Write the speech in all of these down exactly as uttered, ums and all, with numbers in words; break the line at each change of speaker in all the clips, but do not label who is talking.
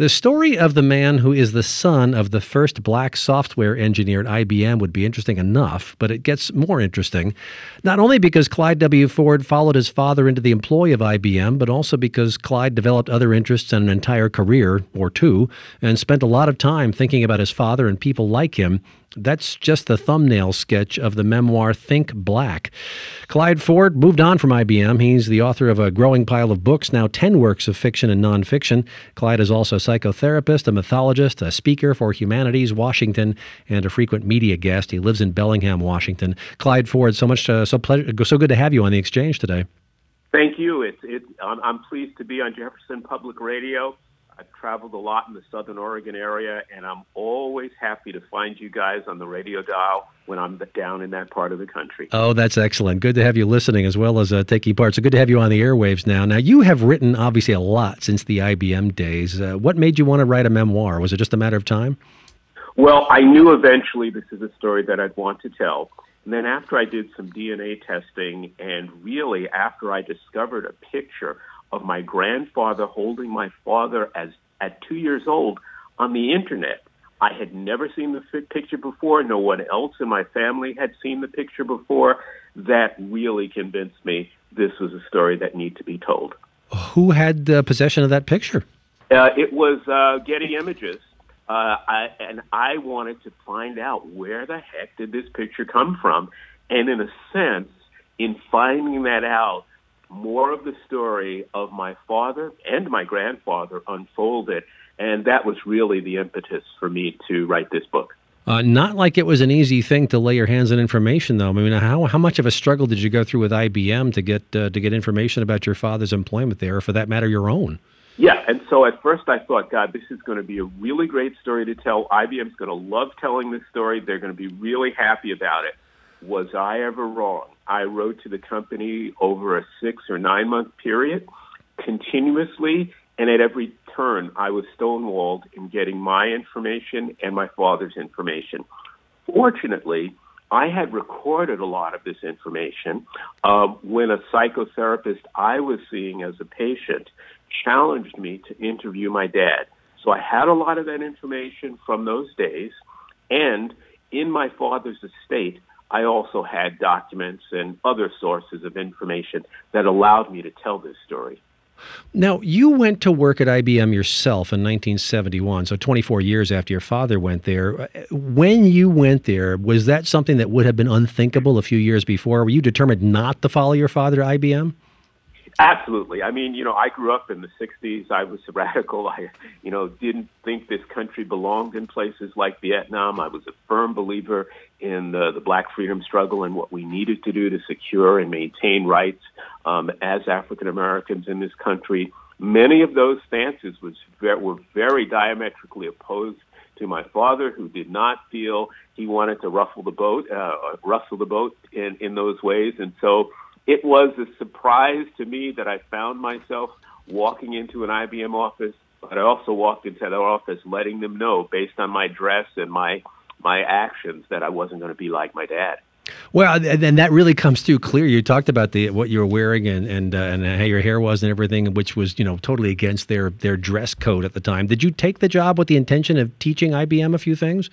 The story of the man who is the son of the first black software engineer at I B M would be interesting enough, but it gets more interesting, not only because Clyde W. Ford followed his father into the employ of I B M, but also because Clyde developed other interests and an entire career, or two, and spent a lot of time thinking about his father and people like him. That's just the thumbnail sketch of the memoir Think Black. Clyde Ford moved on from I B M. He's the author of a growing pile of books, now ten works of fiction and nonfiction. Clyde is also a psychotherapist, a mythologist, a speaker for Humanities Washington, and a frequent media guest. He lives in Bellingham, Washington. Clyde Ford, so much, uh, so pleasure, so good to have you on the Exchange today.
Thank you. It's it. I'm, I'm pleased to be on Jefferson Public Radio. I've traveled a lot in the Southern Oregon area, and I'm always happy to find you guys on the radio dial when I'm down in that part of the country.
Oh, that's excellent. Good to have you listening as well as uh, taking part. So good to have you on the airwaves now. Now, you have written, obviously, a lot since the I B M days. Uh, what made you want to write a memoir? Was it just a matter of time?
Well, I knew eventually this is a story that I'd want to tell. And then after I did some D N A testing, and really after I discovered a picture of my grandfather holding my father as at two years old on the internet. I had never seen the picture before. No one else in my family had seen the picture before. That really convinced me this was a story that needed to be told.
Who had uh, possession of that picture?
Uh, it was uh, Getty Images. Uh, I, and I wanted to find out where the heck did this picture come from. And in a sense, in finding that out, more of the story of my father and my grandfather unfolded, and that was really the impetus for me to write this book.
Uh, not like it was an easy thing to lay your hands on information, though. I mean, how how much of a struggle did you go through with I B M to get uh, to get information about your father's employment there, or for that matter, your own?
Yeah, and so at first I thought, God, this is going to be a really great story to tell. I B M's going to love telling this story. They're going to be really happy about it. Was I ever wrong? I wrote to the company over a six or nine month period continuously, and at every turn I was stonewalled in getting my information and my father's information. Fortunately, I had recorded a lot of this information uh, when a psychotherapist I was seeing as a patient challenged me to interview my dad. So I had a lot of that information from those days, and in my father's estate, I also had documents and other sources of information that allowed me to tell this story.
Now, you went to work at I B M yourself in nineteen seventy-one, so twenty-four years after your father went there. When you went there, was that something that would have been unthinkable a few years before? Were you determined not to follow your father to I B M?
Absolutely. I mean, you know, I grew up in the sixties. I was a radical. I, you know, didn't think this country belonged in places like Vietnam. I was a firm believer in the, the black freedom struggle and what we needed to do to secure and maintain rights um, as African Americans in this country. Many of those stances was very, were very diametrically opposed to my father, who did not feel he wanted to ruffle the boat, uh, rustle the boat in, in those ways. And so it was a surprise to me that I found myself walking into an I B M office, but I also walked into their office letting them know, based on my dress and my my actions, that I wasn't going to be like my dad.
Well, and that really comes through clear. You talked about the what you were wearing and and, uh, and how your hair was and everything, which was, you know, totally against their their dress code at the time. Did you take the job with the intention of teaching I B M a few things?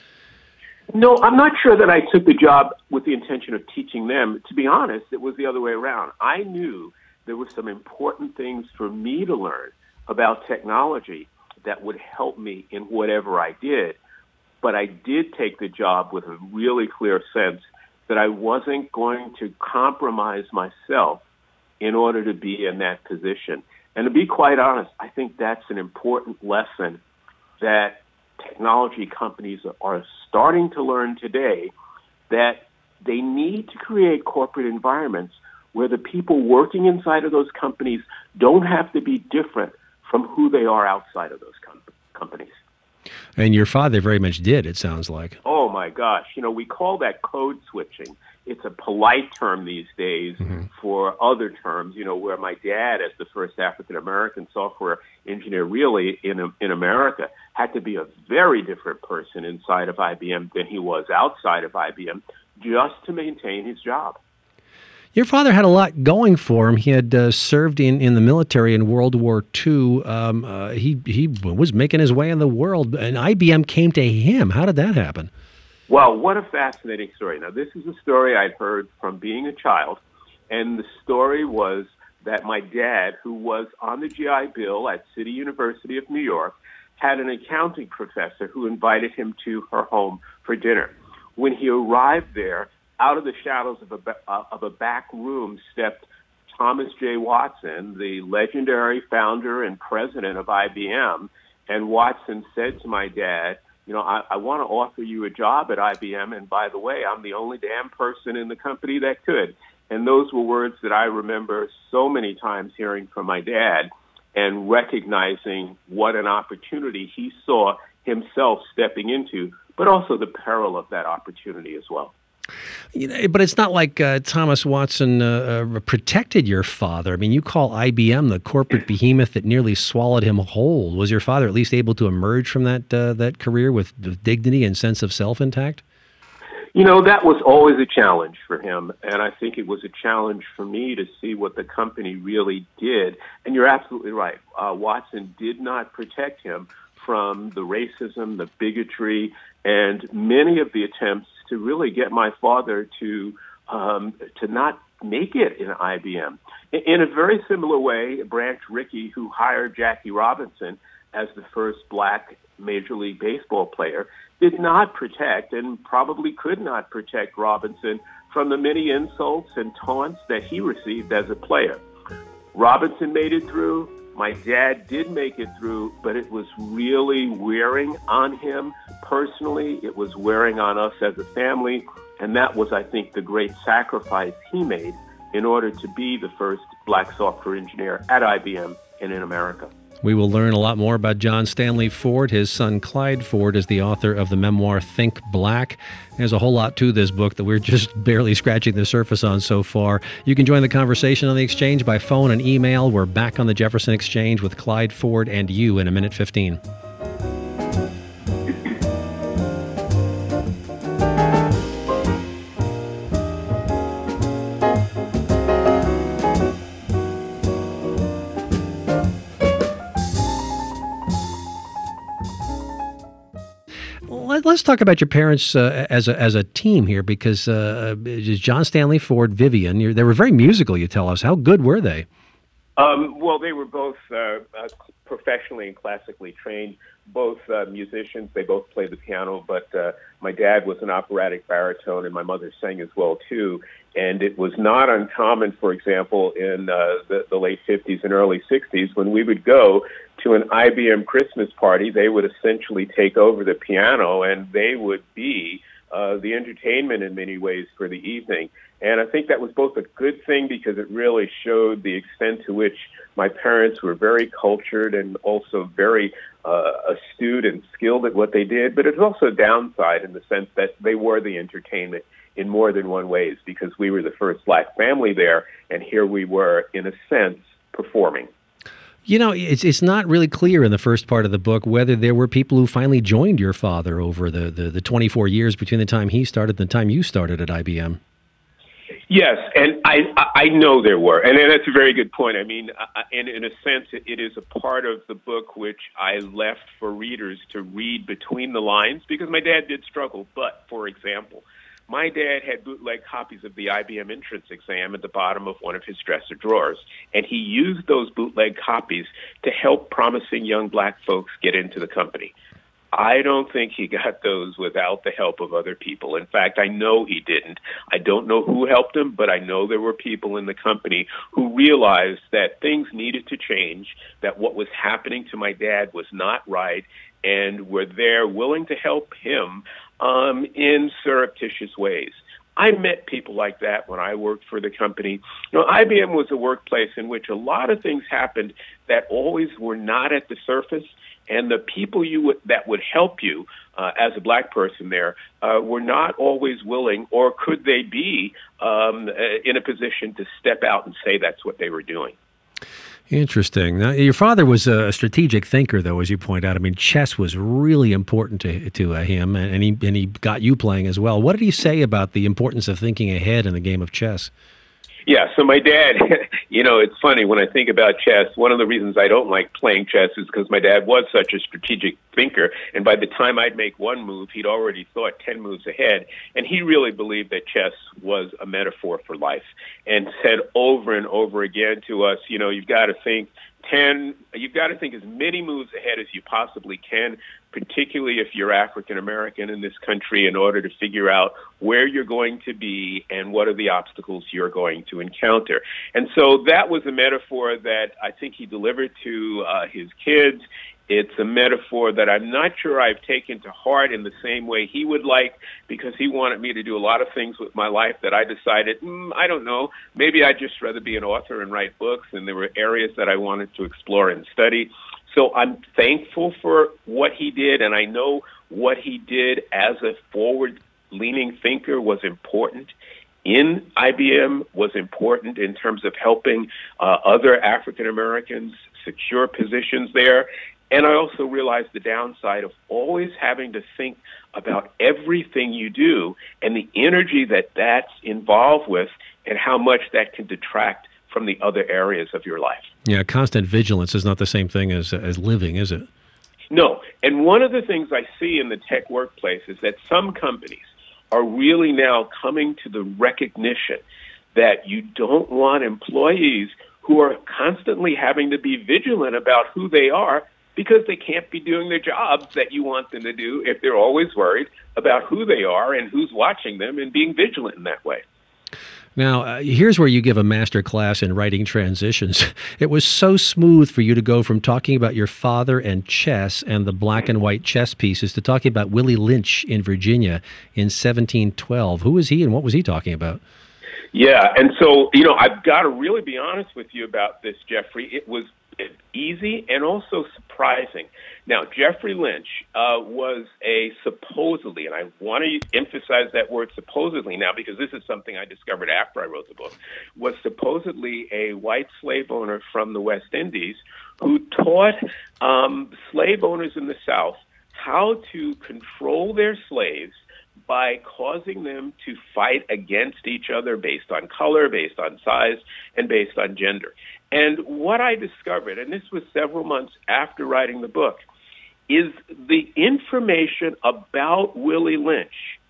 No, I'm not sure that I took the job with the intention of teaching them. To be honest, it was the other way around. I knew there were some important things for me to learn about technology that would help me in whatever I did. But I did take the job with a really clear sense that I wasn't going to compromise myself in order to be in that position. And to be quite honest, I think that's an important lesson that technology companies are starting to learn today, that they need to create corporate environments where the people working inside of those companies don't have to be different from who they are outside of those com- companies.
And your father very much did, it sounds like.
Oh, my gosh. You know, we call that code switching. It's a polite term these days mm-hmm. for other terms, you know, where my dad, as the first African-American software engineer really in in America, had to be a very different person inside of I B M than he was outside of I B M just to maintain his job.
Your father had a lot going for him. He had uh, served in, in the military in World War Two. Um, uh, he he was making his way in the world, and I B M came to him. How did that happen?
Well, what a fascinating story. Now, this is a story I'd heard from being a child, and the story was that my dad, who was on the G I Bill at City University of New York, had an accounting professor who invited him to her home for dinner. When he arrived there, out of the shadows of a, uh, of a back room stepped Thomas J. Watson, the legendary founder and president of I B M. And Watson said to my dad, you know, I, I want to offer you a job at I B M. And by the way, I'm the only damn person in the company that could. And those were words that I remember so many times hearing from my dad and recognizing what an opportunity he saw himself stepping into, but also the peril of that opportunity as well.
You know, but it's not like uh, Thomas Watson uh, uh, protected your father. I mean, you call I B M the corporate behemoth that nearly swallowed him whole. Was your father at least able to emerge from that uh, that career with dignity and sense of self intact?
You know, that was always a challenge for him, and I think it was a challenge for me to see what the company really did. And you're absolutely right. Uh, Watson did not protect him from the racism, the bigotry, and many of the attempts to really get my father to um, to not make it in I B M. In a very similar way, Branch Rickey, who hired Jackie Robinson as the first black Major League Baseball player, did not protect and probably could not protect Robinson from the many insults and taunts that he received as a player. Robinson made it through. My dad did make it through, but it was really wearing on him personally. It was wearing on us as a family, and that was, I think, the great sacrifice he made in order to be the first black software engineer at I B M and in America.
We will learn a lot more about John Stanley Ford. His son, Clyde Ford, is the author of the memoir Think Black. There's a whole lot to this book that we're just barely scratching the surface on so far. You can join the conversation on the Exchange by phone and email. We're back on the Jefferson Exchange with Clyde Ford and you in a minute fifteen. Let's talk about your parents uh, as a as a team here, because uh, John Stanley Ford, Vivian, you're, they were very musical, you tell us. How good were they?
Um, well, they were both uh, uh, professionally and classically trained, both uh, musicians. They both played the piano, but uh, my dad was an operatic baritone, and my mother sang as well, too. And it was not uncommon, for example, in uh, the, the late fifties and early sixties, when we would go to an I B M Christmas party, they would essentially take over the piano, and they would be uh, the entertainment in many ways for the evening. And I think that was both a good thing because it really showed the extent to which my parents were very cultured and also very uh, astute and skilled at what they did. But it's also a downside in the sense that they were the entertainment in more than one ways, because we were the first black family there, and here we were, in a sense, performing.
You know, it's it's not really clear in the first part of the book whether there were people who finally joined your father over the, the, the twenty-four years between the time he started and the time you started at I B M.
Yes, and I I know there were, and that's a very good point. I mean, and in a sense, it is a part of the book which I left for readers to read between the lines, because my dad did struggle. But, for example, my dad had bootleg copies of the I B M entrance exam at the bottom of one of his dresser drawers, and he used those bootleg copies to help promising young black folks get into the company. I don't think he got those without the help of other people. In fact, I know he didn't. I don't know who helped him, but I know there were people in the company who realized that things needed to change, that what was happening to my dad was not right, and were there willing to help him um, in surreptitious ways. I met people like that when I worked for the company. You know, I B M was a workplace in which a lot of things happened that always were not at the surface, and the people you would, that would help you uh, as a black person there uh, were not always willing, or could they be um, in a position to step out and say that's what they were doing.
Interesting. Now, your father was a strategic thinker, though, as you point out. I mean, chess was really important to to uh, him, and he and he got you playing as well. What did he say about the importance of thinking ahead in the game of chess?
Yeah, so my dad, you know, it's funny when I think about chess, one of the reasons I don't like playing chess is because my dad was such a strategic thinker, and by the time I'd make one move, he'd already thought ten moves ahead, and he really believed that chess was a metaphor for life, and said over and over again to us, you know, you've got to think ten, you've got to think as many moves ahead as you possibly can, particularly if you're African American in this country, in order to figure out where you're going to be and what are the obstacles you're going to encounter. And so that was a metaphor that I think he delivered to uh, his kids. It's a metaphor that I'm not sure I've taken to heart in the same way he would like, because he wanted me to do a lot of things with my life that I decided, mm, I don't know, maybe I'd just rather be an author and write books, and there were areas that I wanted to explore and study. So I'm thankful for what he did, and I know what he did as a forward-leaning thinker was important in I B M, was important in terms of helping uh, other African Americans secure positions there. And I also realized the downside of always having to think about everything you do and the energy that that's involved with, and how much that can detract from the other areas of your life.
Yeah, constant vigilance is not the same thing as as living, is it?
No. And one of the things I see in the tech workplace is that some companies are really now coming to the recognition that you don't want employees who are constantly having to be vigilant about who they are, because they can't be doing their jobs that you want them to do if they're always worried about who they are and who's watching them, and being vigilant in that way.
Now, uh, here's where you give a master class in writing transitions. It was so smooth for you to go from talking about your father and chess and the black and white chess pieces to talking about Willie Lynch in Virginia in seventeen twelve. Who was he, and what was he talking about?
Yeah, and so, you know, I've got to really be honest with you about this, Jeffrey. It was easy and also surprising. Now, Jeffrey Lynch uh, was a supposedly, and I want to emphasize that word supposedly now, because this is something I discovered after I wrote the book, was supposedly a white slave owner from the West Indies who taught um, slave owners in the South how to control their slaves by causing them to fight against each other based on color, based on size, and based on gender. And what I discovered, and this was several months after writing the book, is the information about Willie Lynch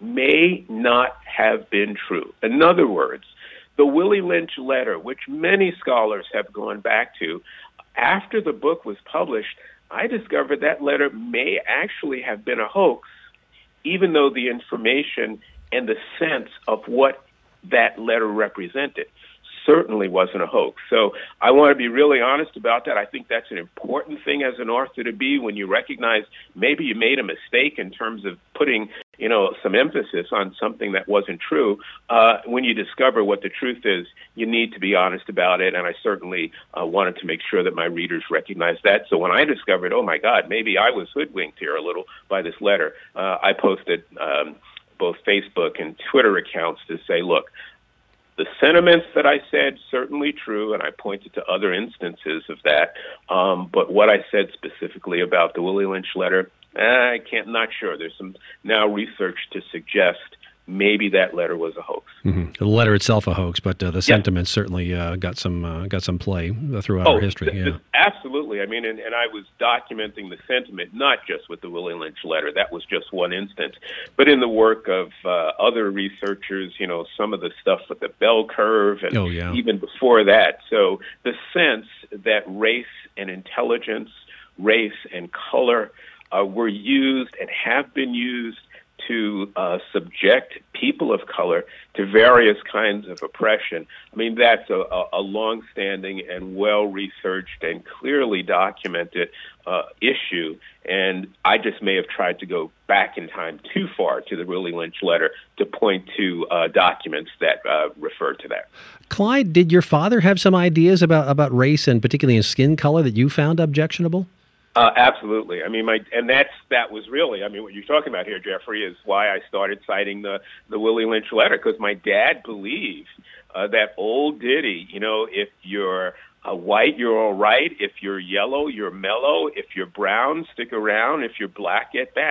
may not have been true. In other words, the Willie Lynch letter, which many scholars have gone back to, after the book was published, I discovered that letter may actually have been a hoax, even though the information and the sense of what that letter represented certainly wasn't a hoax. So I want to be really honest about that. I think that's an important thing as an author to be, when you recognize maybe you made a mistake in terms of putting, you know, some emphasis on something that wasn't true. Uh, when you discover what the truth is, you need to be honest about it. And I certainly uh, wanted to make sure that my readers recognize that. So when I discovered, oh my God, maybe I was hoodwinked here a little by this letter, uh, I posted um, both Facebook and Twitter accounts to say, look, the sentiments that I said, certainly true, and I pointed to other instances of that. Um, but what I said specifically about the Willie Lynch letter, I can't, not sure. There's some now research to suggest maybe that letter was a hoax.
Mm-hmm. The letter itself a hoax, but uh, the
yeah.
sentiments certainly uh, got some uh, got some play throughout
oh,
our history.
Th-
yeah,
th- absolutely. I mean, and, and I was documenting the sentiment not just with the Willie Lynch letter. That was just one instance, but in the work of uh, other researchers. You know, some of the stuff with the bell curve, and
oh, yeah.
even before that. So the sense that race and intelligence, race and color uh, were used and have been used to uh, subject people of color to various kinds of oppression. I mean, that's a, a, a long-standing and well-researched and clearly documented uh, issue, and I just may have tried to go back in time too far to the Willie Lynch letter to point to uh, documents that uh, refer to that.
Clyde, did your father have some ideas about, about race, and particularly in skin color, that you found objectionable?
Uh, absolutely. I mean, my and that's that was really. I mean, what you're talking about here, Jeffrey, is why I started citing the the Willie Lynch letter, because my dad believed uh, that old ditty. You know, if you're uh, white, you're all right. If you're yellow, you're mellow. If you're brown, stick around. If you're black, get back.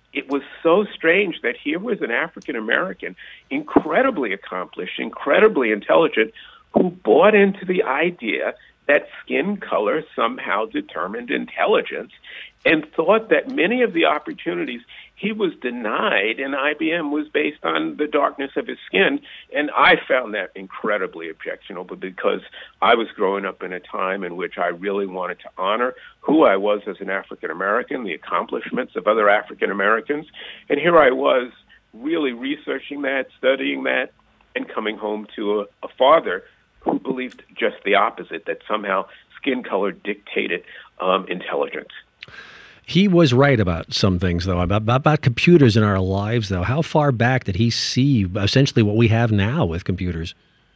it was so strange that here was an African American, incredibly accomplished, incredibly intelligent, who bought into the idea that skin color somehow determined intelligence, and thought that many of the opportunities he was denied in I B M was based on the darkness of his skin. And I found that incredibly objectionable, because I was growing up in a time in which I really wanted to honor who I was as an African American, the accomplishments of other African Americans. And here I was really researching that, studying that, and coming home to a, a father who believed just the opposite, that somehow skin color dictated um, intelligence.
He was right about some things, though, about, about computers in our lives, though. How far back did he see essentially what we have now with computers?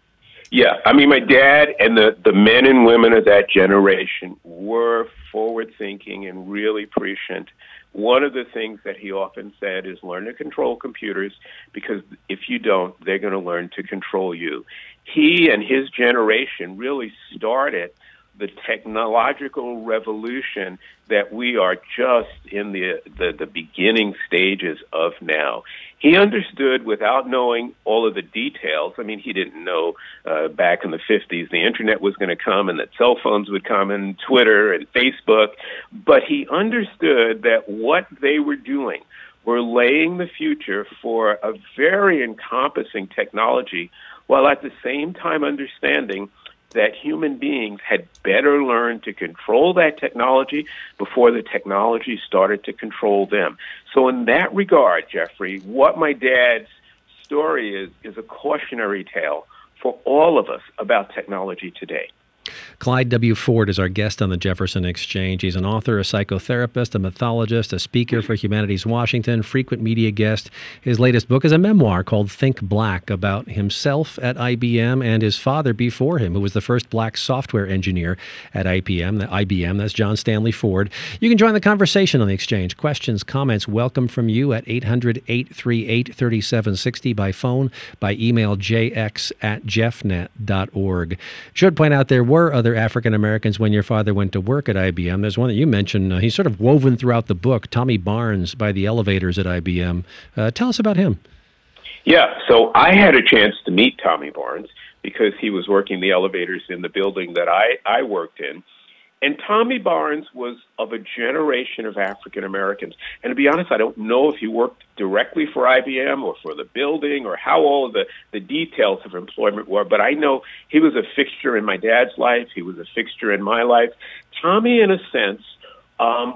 Yeah, I mean, my dad and the, the men and women of that generation were forward-thinking and really prescient. One of the things that he often said is learn to control computers, because if you don't, they're going to learn to control you. He and his generation really started the technological revolution that we are just in the, the the beginning stages of now. He understood, without knowing all of the details. I mean, he didn't know uh, back in the fifties the internet was going to come, and that cell phones would come, and Twitter and Facebook, but he understood that what they were doing were laying the future for a very encompassing technology, while at the same time understanding that human beings had better learn to control that technology before the technology started to control them. So in that regard, Jeffrey, what my dad's story is, is a cautionary tale for all of us about technology today.
Clyde W. Ford is our guest on the Jefferson Exchange. He's an author, a psychotherapist, a mythologist, a speaker for Humanities Washington, frequent media guest. His latest book is a memoir called Think Black, about himself at I B M and his father before him, who was the first black software engineer at I B M. I B M, that's John Stanley Ford. You can join the conversation on the Exchange. Questions, comments, welcome from you at eight hundred, eight three eight, three seven six zero by phone, by email, j x at jeffnet dot org. Should point out there were other African Americans when your father went to work at I B M. There's one that you mentioned. Uh, he's sort of woven throughout the book, Tommy Barnes, by the elevators at I B M. Uh, tell us about him.
Yeah, so I had a chance to meet Tommy Barnes because he was working the elevators in the building that I, I worked in. And Tommy Barnes was of a generation of African Americans. And to be honest, I don't know if he worked directly for I B M or for the building or how all of the, the details of employment were, but I know he was a fixture in my dad's life. He was a fixture in my life. Tommy, in a sense, um,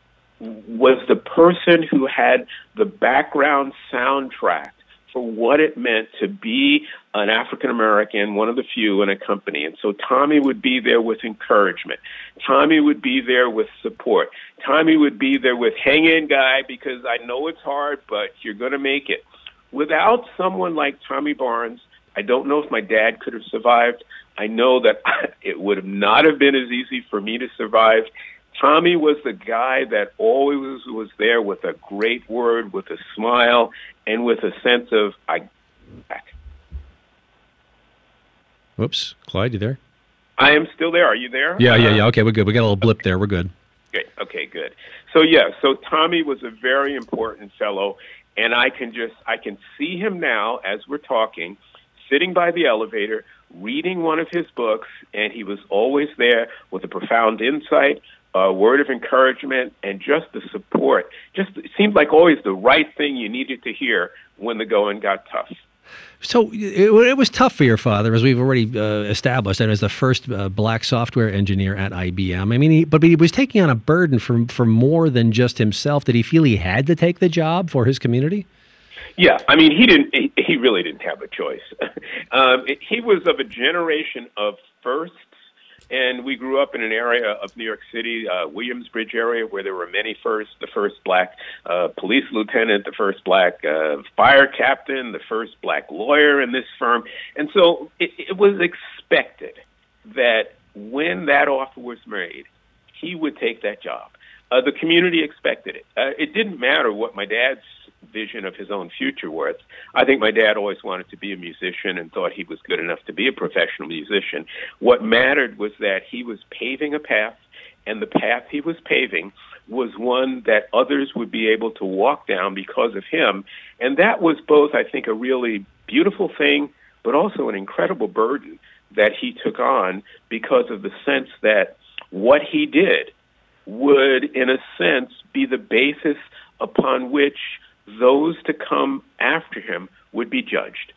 was the person who had the background soundtrack for what it meant to be an African American, one of the few in a company. And so Tommy would be there with encouragement. Tommy would be there with support. Tommy would be there with, hang in, guy, because I know it's hard, but you're going to make it. Without someone like Tommy Barnes, I don't know if my dad could have survived. I know that it would have not have been as easy for me to survive. Tommy was the guy that always was there with a great word, with a smile, and with a sense of, I back.
Whoops. Clyde, you there?
I am still there. Are you there?
Yeah, yeah, yeah. Okay, we're good. We got a little blip there. We're good.
Good. Okay, good. So, yeah, so Tommy was a very important fellow, and I can just, I can see him now as we're talking, sitting by the elevator, reading one of his books, and he was always there with a profound insight, a word of encouragement, and just the support. Just it seemed like always the right thing you needed to hear when the going got tough.
So it, it was tough for your father, as we've already uh, established, and as the first uh, black software engineer at I B M. I mean, he, but he was taking on a burden for, for more than just himself. Did he feel he had to take the job for his community?
Yeah, I mean, he didn't. He, he really didn't have a choice. um, it, he was of a generation of firsts. And we grew up in an area of New York City, uh, Williamsbridge area, where there were many firsts, the first black uh, police lieutenant, the first black uh, fire captain, the first black lawyer in this firm. And so it, it was expected that when that offer was made, he would take that job. Uh, the community expected it. Uh, it didn't matter what my dad's vision of his own future was. I think my dad always wanted to be a musician and thought he was good enough to be a professional musician. What mattered was that he was paving a path, and the path he was paving was one that others would be able to walk down because of him. And that was both, I think, a really beautiful thing, but also an incredible burden that he took on because of the sense that what he did would, in a sense, be the basis upon which those to come after him would be judged.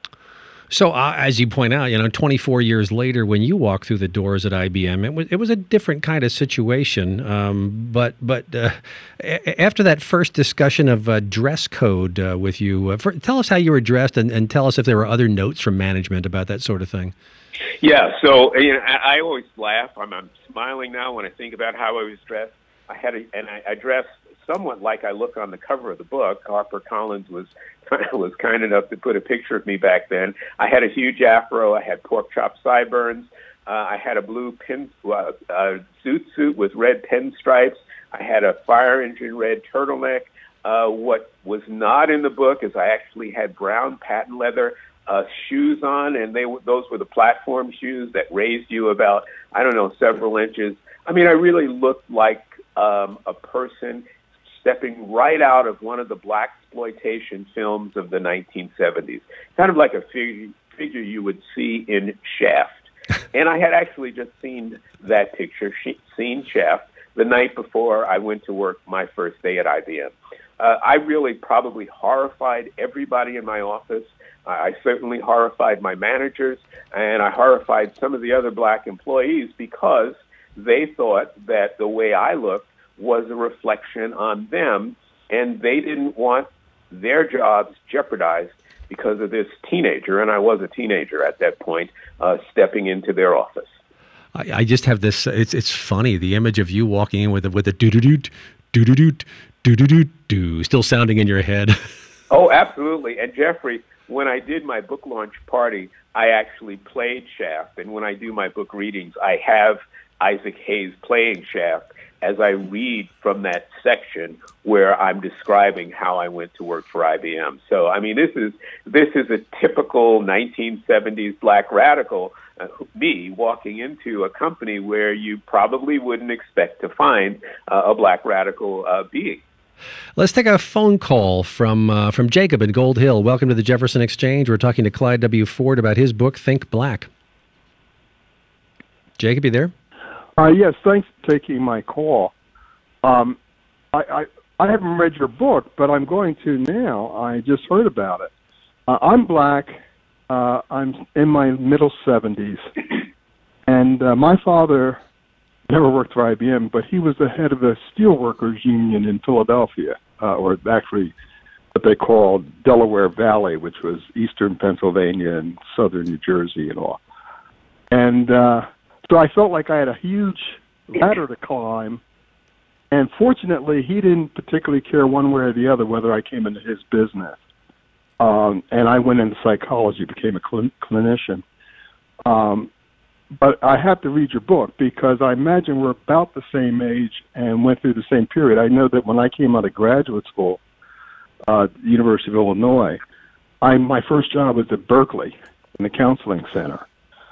So, uh, as you point out, you know, twenty-four years later, when you walk through the doors at I B M, it was it was a different kind of situation. Um, but but uh, a- after that first discussion of uh, dress code uh, with you, uh, for, tell us how you were dressed, and, and tell us if there were other notes from management about that sort of thing.
Yeah, so you know, I, I always laugh. I'm, I'm smiling now when I think about how I was dressed. I had a, and I, I dressed somewhat like I look on the cover of the book. HarperCollins was was kind enough to put a picture of me back then. I had a huge afro. I had pork chop sideburns. Uh, I had a blue pin uh, uh, suit suit with red pinstripes. I had a fire engine red turtleneck. Uh, what was not in the book is I actually had brown patent leather uh, shoes on, and they those were the platform shoes that raised you about, I don't know, several inches. I mean, I really looked like um, a person stepping right out of one of the blaxploitation films of the nineteen seventies, kind of like a figure, figure you would see in Shaft. And I had actually just seen that picture, seen Shaft, the night before I went to work my first day at I B M. Uh, I really probably horrified everybody in my office. Uh, I certainly horrified my managers, and I horrified some of the other black employees because they thought that the way I looked was a reflection on them, and they didn't want their jobs jeopardized because of this teenager, and I was a teenager at that point, uh, stepping into their office.
I, I just have this. It's it's funny, the image of you walking in with a, with a doo doo doo doo doo doo doo doo doo doo still sounding in your head.
Oh, absolutely. And Jeffrey, when I did my book launch party, I actually played Shaft, and when I do my book readings, I have Isaac Hayes playing Shaft as I read from that section where I'm describing how I went to work for I B M. So, I mean, this is this is a typical nineteen seventies black radical, uh, me walking into a company where you probably wouldn't expect to find uh, a black radical uh, being.
Let's take a phone call from uh, from Jacob in Gold Hill. Welcome to the Jefferson Exchange. We're talking to Clyde W. Ford about his book, Think Black. Jacob, you there?
Uh, yes, thanks for taking my call. Um, I, I I haven't read your book, but I'm going to now. I just heard about it. Uh, I'm black. Uh, I'm in my middle seventies, and uh, my father never worked for I B M, but he was the head of the steelworkers union in Philadelphia, uh, or actually what they called Delaware Valley, which was eastern Pennsylvania and southern New Jersey and all. And uh, so I felt like I had a huge ladder to climb, and fortunately, he didn't particularly care one way or the other whether I came into his business. Um, and I went into psychology, became a cl- clinician. Um, but I have to read your book because I imagine we're about the same age and went through the same period. I know that when I came out of graduate school, uh, at the University of Illinois, I my first job was at Berkeley in the counseling center.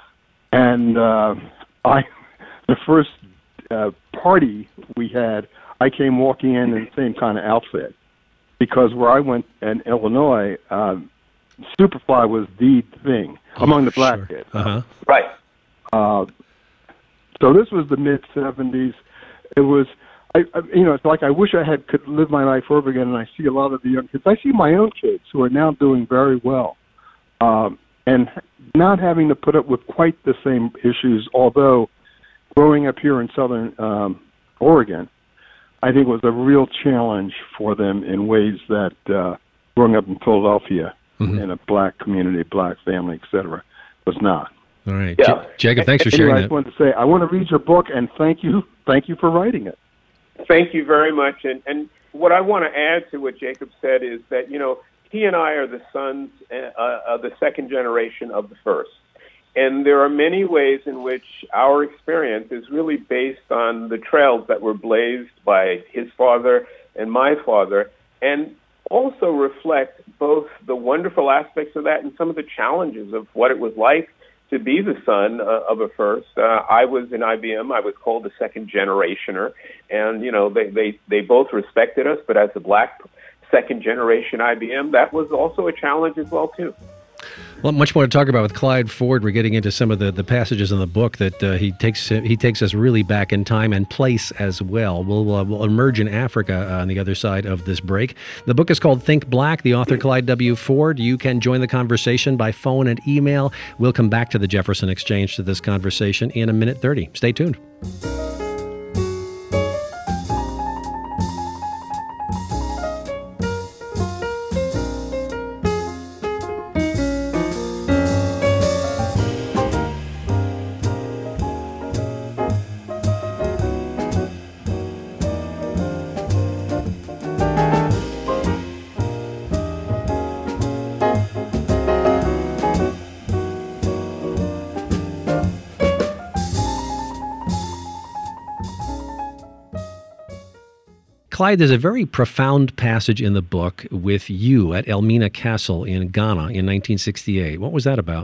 And uh, I, the first uh, party we had, I came walking in in the same kind of outfit because where I went in Illinois, um, Superfly was the thing
oh,
among the black
sure.
kids.
Uh-huh. Right.
Uh, so this was the mid seventies. It was, I, I, you know, it's like I wish I had could live my life over again. And I see a lot of the young kids. I see my own kids who are now doing very well. Um, and not having to put up with quite the same issues, although growing up here in southern um, Oregon, I think was a real challenge for them in ways that uh, growing up in Philadelphia mm-hmm. in a black community, black family, et cetera, was not.
All right. Yeah. J- Jacob, thanks for sharing
anyway,
that.
I just wanted to say, I want to read your book, and thank you, thank you for writing it.
Thank you very much. And, and what I want to add to what Jacob said is that, you know, he and I are the sons uh, of the second generation of the first. And there are many ways in which our experience is really based on the trails that were blazed by his father and my father, and also reflect both the wonderful aspects of that and some of the challenges of what it was like to be the son uh, of a first. Uh, I was in I B M. I was called a second generationer, and you know they, they, they both respected us. But as a black second generation I B M, that was also a challenge as well too.
Well, much more to talk about with Clyde Ford. We're getting into some of the, the passages in the book that uh, he takes he takes us really back in time and place as well. We'll, uh, we'll emerge in Africa uh, on the other side of this break. The book is called Think Black. The author, Clyde W. Ford. You can join the conversation by phone and email. We'll come back to the Jefferson Exchange to this conversation in a minute thirty. Stay tuned. Clyde, there's a very profound passage in the book with you at Elmina Castle in Ghana in nineteen sixty-eight. What was that about?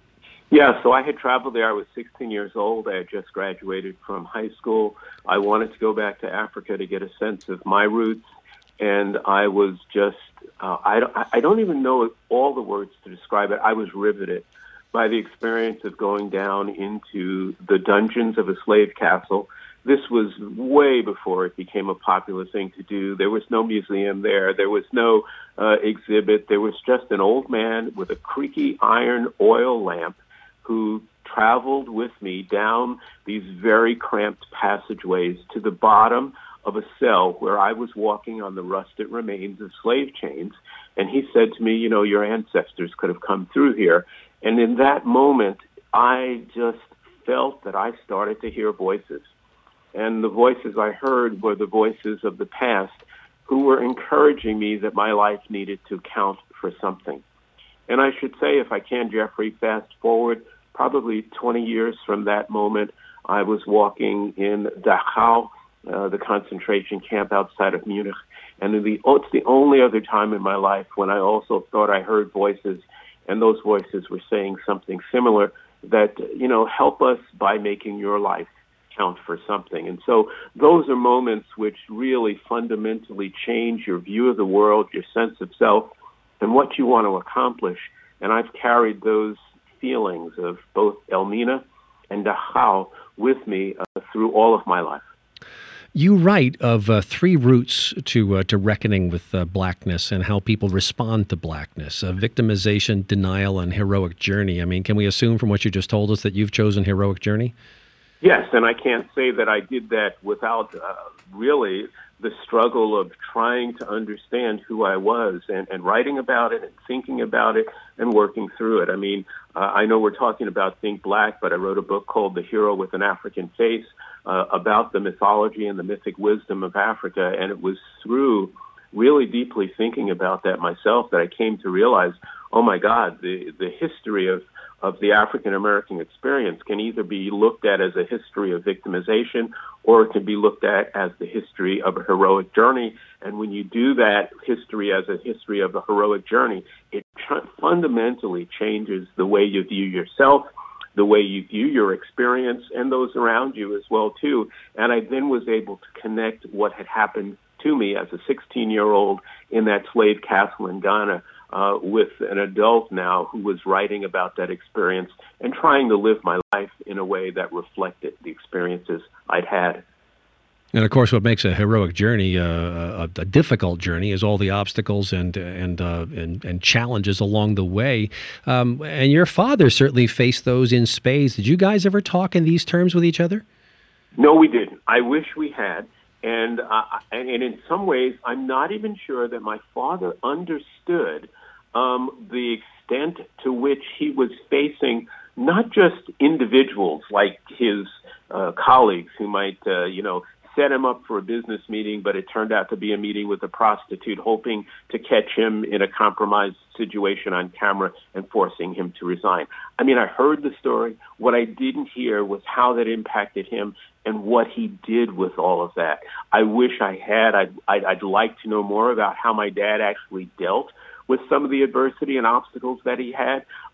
Yeah, so I had traveled there. I was sixteen years old. I had just graduated from high school. I wanted to go back to Africa to get a sense of my roots, and I was just, uh, I, don't, I don't even know all the words to describe it. I was riveted by the experience of going down into the dungeons of a slave castle. This was way before it became a popular thing to do. There was no museum there. There was no uh, exhibit. There was just an old man with a creaky iron oil lamp who traveled with me down these very cramped passageways to the bottom of a cell where I was walking on the rusted remains of slave chains. And he said to me, you know, your ancestors could have come through here. And in that moment, I just felt that I started to hear voices. And the voices I heard were the voices of the past who were encouraging me that my life needed to count for something. And I should say, if I can, Jeffrey, fast forward probably twenty years from that moment, I was walking in Dachau, uh, the concentration camp outside of Munich. And the, it's the only other time in my life when I also thought I heard voices, and those voices were saying something similar that, you know, help us by making your life count for something. And so those are moments which really fundamentally change your view of the world, your sense of self, and what you want to accomplish. And I've carried those feelings of both Elmina and Dachau with me uh, through all of my life.
You write of uh, three routes to uh, to reckoning with uh, blackness and how people respond to blackness: uh, victimization, denial, and heroic journey. I mean, can we assume from what you just told us that you've chosen heroic journey?
Yes, and I can't say that I did that without uh, really the struggle of trying to understand who I was and, and writing about it and thinking about it and working through it. I mean, uh, I know we're talking about Think Black, but I wrote a book called The Hero with an African Face uh, about the mythology and the mythic wisdom of Africa, and it was through really deeply thinking about that myself that I came to realize, oh my God, the, the history of of the African-American experience can either be looked at as a history of victimization or it can be looked at as the history of a heroic journey. And when you do that history as a history of a heroic journey, it tr- fundamentally changes the way you view yourself, the way you view your experience, and those around you as well, too. And I then was able to connect what had happened to me as a sixteen-year-old in that slave castle in Ghana Uh, with an adult now who was writing about that experience and trying to live my life in a way that reflected the experiences I'd had.
And of course, what makes a heroic journey uh, a, a difficult journey is all the obstacles and and uh, and, and challenges along the way. Um, and your father certainly faced those in spades. Did you guys ever talk in these terms with each other?
No, we didn't. I wish we had. And, uh, and and in some ways, I'm not even sure that my father understood um, the extent to which he was facing not just individuals like his uh, colleagues who might, uh, you know, set him up for a business meeting, but it turned out to be a meeting with a prostitute, hoping to catch him in a compromised situation on camera and forcing him to resign. I mean, I heard the story. What I didn't hear was how that impacted him and what he did with all of that. I wish I had. I'd, I'd, I'd like to know more about how my dad actually dealt with some of the adversity and obstacles that he had.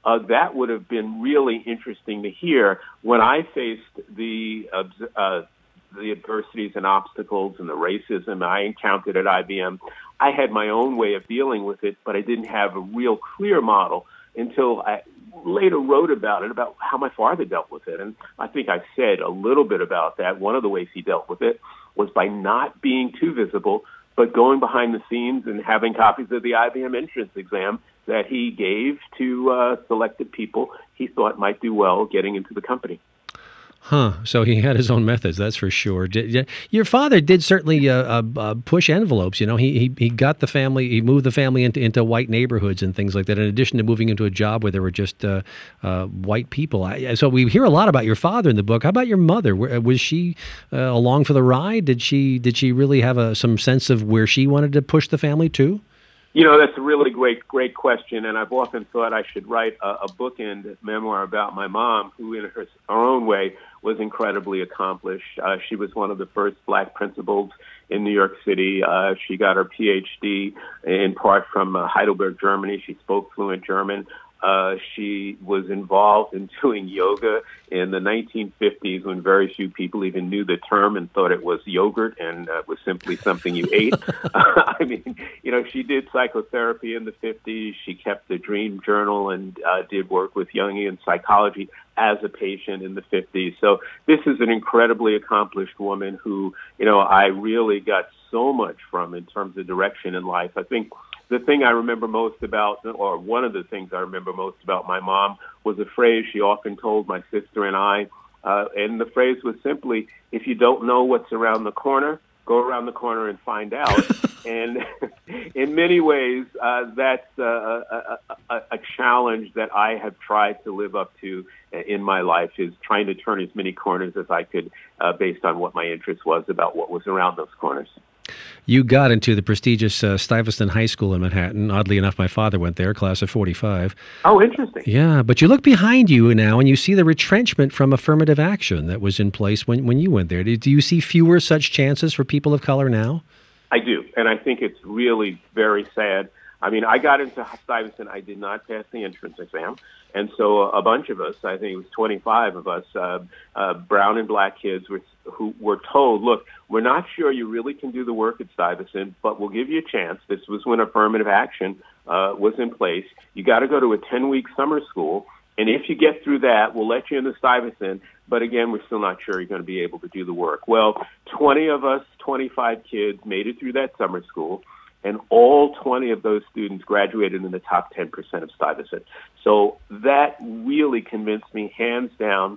uh, that would have been really interesting to hear. When I faced the uh, uh, the adversities and obstacles and the racism I encountered at I B M, I had my own way of dealing with it, but I didn't have a real clear model until I later wrote about it, about how my father dealt with it. And I think I said a little bit about that. One of the ways he dealt with it was by not being too visible, but going behind the scenes and having copies of the I B M entrance exam that he gave to uh, selected people he thought might do well getting into the company.
Huh. So he had his own methods, that's for sure. Did, your father did certainly uh, uh, uh, push envelopes. You know, he, he he got the family, he moved the family into, into white neighborhoods and things like that, in addition to moving into a job where there were just uh, uh, white people. I, so we hear a lot about your father in the book. How about your mother? Was she uh, along for the ride? Did she did she really have a, some sense of where she wanted to push the family to?
You know, that's a really great, great question, and I've often thought I should write a, a bookend memoir about my mom, who in her, her own way was incredibly accomplished. Uh, she was one of the first black principals in New York City. Uh, she got her P H D in part from uh, Heidelberg, Germany. She spoke fluent German. Uh, she was involved in doing yoga in the nineteen fifties when very few people even knew the term and thought it was yogurt and uh, was simply something you ate. uh, I mean, you know, she did psychotherapy in the fifties. She kept the Dream Journal and uh, did work with Jungian psychology as a patient in the fifties. So this is an incredibly accomplished woman who, you know, I really got so much from in terms of direction in life. I think the thing I remember most about, or one of the things I remember most about my mom, was a phrase she often told my sister and I. Uh, and the phrase was simply, if you don't know what's around the corner, go around the corner and find out. And in many ways, uh, that's uh, a, a, a challenge that I have tried to live up to in my life, is trying to turn as many corners as I could uh, based on what my interest was about what was around those corners.
You got into the prestigious uh, Stuyvesant High School in Manhattan. Oddly enough, my father went there, class of forty-five.
Oh, interesting.
Yeah, but you look behind you now and you see the retrenchment from affirmative action that was in place when, when you went there. Do, do you see fewer such chances for people of color now?
I do, and I think it's really very sad. I mean, I got into Stuyvesant. I did not pass the entrance exam. And so a bunch of us, I think it was twenty-five of us, uh, uh, brown and black kids, were, who were told, look, we're not sure you really can do the work at Stuyvesant, but we'll give you a chance. This was when affirmative action uh, was in place. You got to go to a ten-week summer school, and if you get through that, we'll let you into Stuyvesant. But again, we're still not sure you're going to be able to do the work. Well, twenty of us, twenty-five kids, made it through that summer school. And all twenty of those students graduated in the top ten percent of Stuyvesant. So that really convinced me, hands down,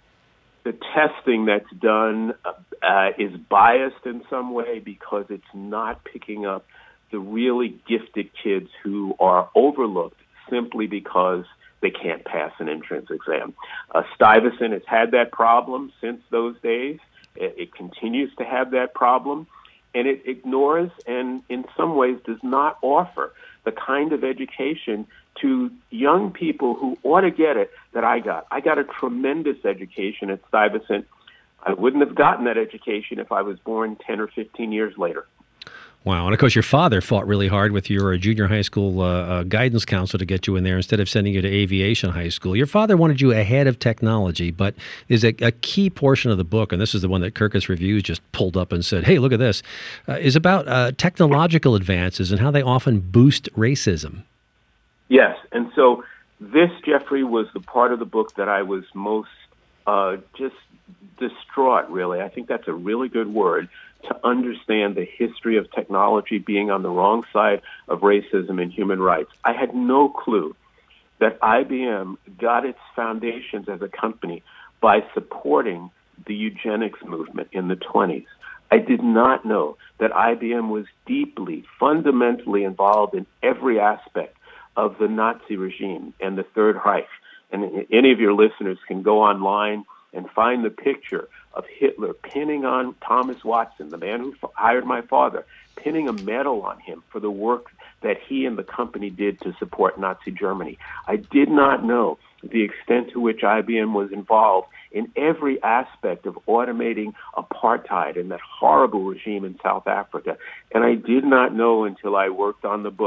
the testing that's done uh, is biased in some way because it's not picking up the really gifted kids who are overlooked simply because they can't pass an entrance exam. Uh, Stuyvesant has had that problem since those days. It, it continues to have that problem. And it ignores and in some ways does not offer the kind of education to young people who ought to get it that I got. I got a tremendous education at Stuyvesant. I wouldn't have gotten that education if I was born ten or fifteen years later.
Wow. And of course, your father fought really hard with your junior high school uh, uh, guidance counselor to get you in there instead of sending you to aviation high school. Your father wanted you ahead of technology, but there's a, a key portion of the book, and this is the one that Kirkus Reviews just pulled up and said, hey, look at this, uh, is about uh, technological advances and how they often boost racism.
Yes. And so this, Jeffrey, was the part of the book that I was most uh, just distraught, really. I think that's a really good word, to understand the history of technology being on the wrong side of racism and human rights. I had no clue that I B M got its foundations as a company by supporting the eugenics movement in the twenties. I did not know that I B M was deeply, fundamentally involved in every aspect of the Nazi regime and the Third Reich. And any of your listeners can go online and find the picture of Hitler pinning on Thomas Watson, the man who hired my father, pinning a medal on him for the work that he and the company did to support Nazi Germany. I did not know the extent to which I B M was involved in every aspect of automating apartheid and that horrible regime in South Africa. And I did not know until I worked on the book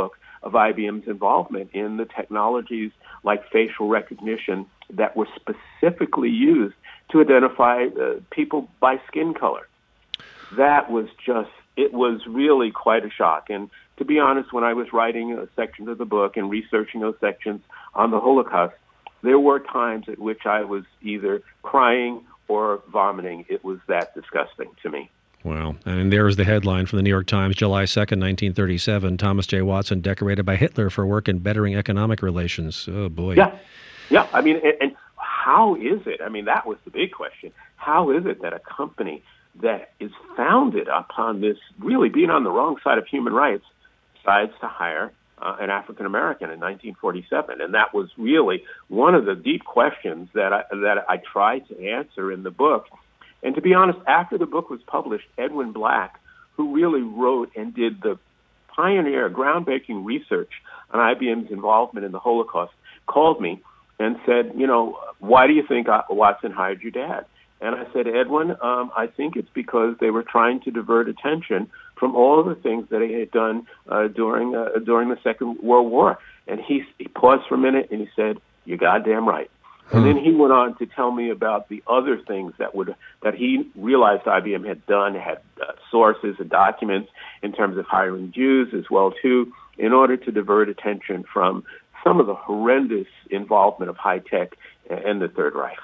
of I B M's involvement in the technologies like facial recognition that were specifically used to identify uh, people by skin color. That was just, it was really quite a shock. And to be honest, when I was writing a section of the book and researching those sections on the Holocaust, there were times at which I was either crying or vomiting. It was that disgusting to me.
Wow. And there's the headline from the New York Times, July second, nineteen thirty-seven, Thomas J. Watson decorated by Hitler for work in bettering economic relations. Oh, boy.
Yeah. Yeah. I mean, and, and how is it? I mean, that was the big question. How is it that a company that is founded upon this really being on the wrong side of human rights decides to hire uh, an African American in nineteen forty-seven? And that was really one of the deep questions that I, that I tried to answer in the book. And to be honest, after the book was published, Edwin Black, who really wrote and did the pioneer, groundbreaking research on I B M's involvement in the Holocaust, called me and said, you know, why do you think Watson hired your dad? And I said, Edwin, um, I think it's because they were trying to divert attention from all of the things that he had done uh, during uh, during the Second World War. And he, he paused for a minute and he said, you're goddamn right. And then he went on to tell me about the other things that would that he realized I B M had done, had uh, sources and documents in terms of hiring Jews as well too, in order to divert attention from some of the horrendous involvement of high tech and the Third Reich.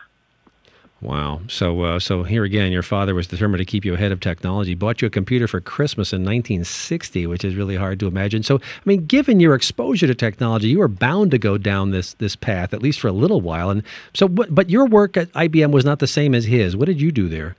Wow. So uh, so here again, your father was determined to keep you ahead of technology, bought you a computer for Christmas in nineteen sixty, which is really hard to imagine. So, I mean, given your exposure to technology, you were bound to go down this this path, at least for a little while. And so, but, but your work at I B M was not the same as his. What did you do there?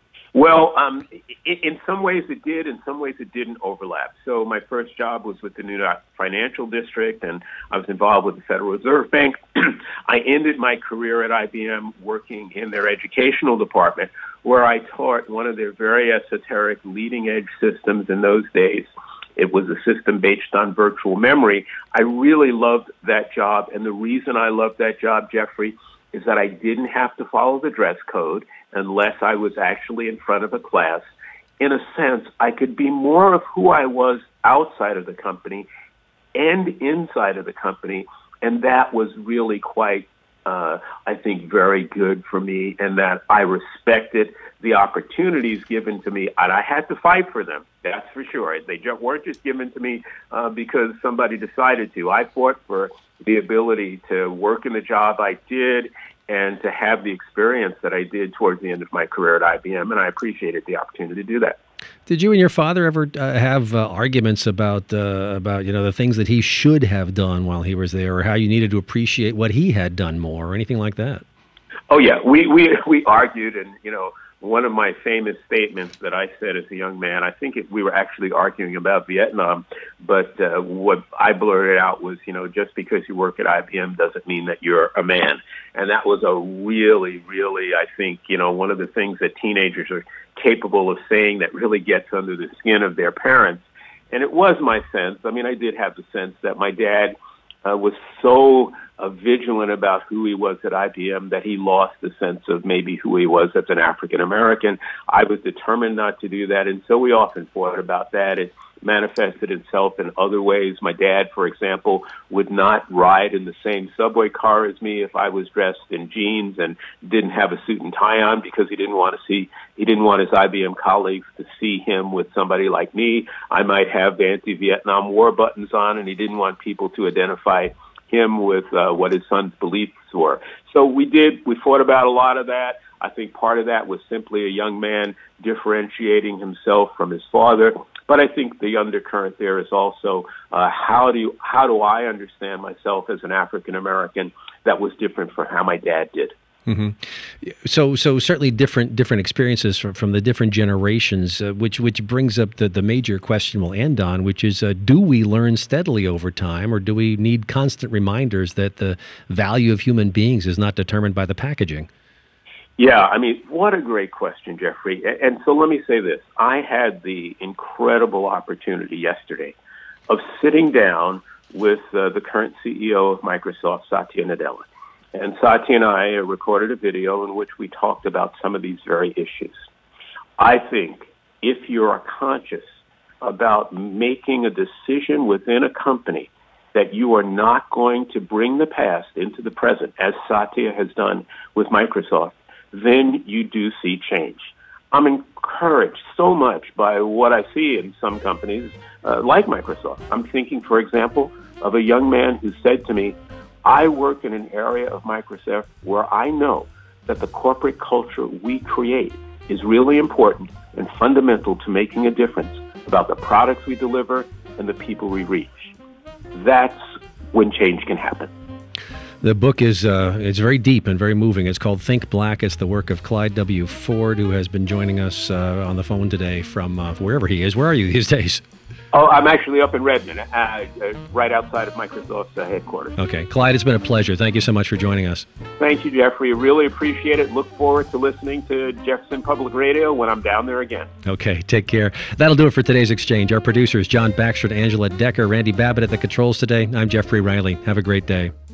Well, um, in some ways it did, in some ways it didn't overlap. So my first job was with the New York Financial District, and I was involved with the Federal Reserve Bank. I ended my career at I B M working in their educational department, where I taught one of their very esoteric leading-edge systems in those days. It was a system based on virtual memory. I really loved that job, and the reason I loved that job, Jeffrey, is that I didn't have to follow the dress code unless I was actually in front of a class. In a sense, I could be more of who I was outside of the company and inside of the company, and that was really quite, uh, I think, very good for me, and that I respected the opportunities given to me, and I had to fight for them, that's for sure. They just weren't just given to me uh, because somebody decided to. I fought for the ability to work in the job I did and to have the experience that I did towards the end of my career at I B M, and I appreciated the opportunity to do that.
Did you and your father ever uh, have uh, arguments about uh, about you know the things that he should have done while he was there, or how you needed to appreciate what he had done more, or anything like that?
Oh yeah, we we we argued, and you know, one of my famous statements that I said as a young man, I think it, we were actually arguing about Vietnam, but uh, what I blurted out was, you know, just because you work at I B M doesn't mean that you're a man. And that was a really, really, I think, you know, one of the things that teenagers are capable of saying that really gets under the skin of their parents. And it was my sense. I mean, I did have the sense that my dad uh, was so uh, vigilant about who he was at I B M that he lost the sense of maybe who he was as an African American. I was determined not to do that, and so we often fought about that. It manifested itself in other ways. My dad, for example, would not ride in the same subway car as me if I was dressed in jeans and didn't have a suit and tie on, because he didn't want to see, he didn't want his I B M colleagues to see him with somebody like me. I might have the anti-Vietnam War buttons on, and he didn't want people to identify him with uh, what his son's beliefs were. So we did, we fought about a lot of that. I think part of that was simply a young man differentiating himself from his father. But I think the undercurrent there is also uh, how do you, how do I understand myself as an African American that was different from how my dad did.
Mm-hmm. So, so certainly different different experiences from, from the different generations, uh, which which brings up the, the major question we'll end on, which is, uh, do we learn steadily over time, or do we need constant reminders that the value of human beings is not determined by the packaging?
Yeah, I mean, what a great question, Jeffrey. And so let me say this. I had the incredible opportunity yesterday of sitting down with uh, the current C E O of Microsoft, Satya Nadella. And Satya and I recorded a video in which we talked about some of these very issues. I think if you are conscious about making a decision within a company that you are not going to bring the past into the present, as Satya has done with Microsoft, then you do see change. I'm encouraged so much by what I see in some companies uh, like Microsoft. I'm thinking, for example, of a young man who said to me, I work in an area of Microsoft where I know that the corporate culture we create is really important and fundamental to making a difference about the products we deliver and the people we reach. That's when change can happen.
The book is uh, it's very deep and very moving. It's called Think Black. It's the work of Clyde W. Ford, who has been joining us uh, on the phone today from uh, wherever he is. Where are you these days?
Oh, I'm actually up in Redmond, uh, uh, right outside of Microsoft's uh, headquarters.
Okay. Clyde, it's been a pleasure. Thank you so much for joining us.
Thank you, Jeffrey. Really appreciate it. Look forward to listening to Jefferson Public Radio when I'm down there again.
Okay. Take care. That'll do it for today's exchange. Our producers, John Baxter and Angela Decker, Randy Babbitt at the controls today. I'm Jeffrey Riley. Have a great day.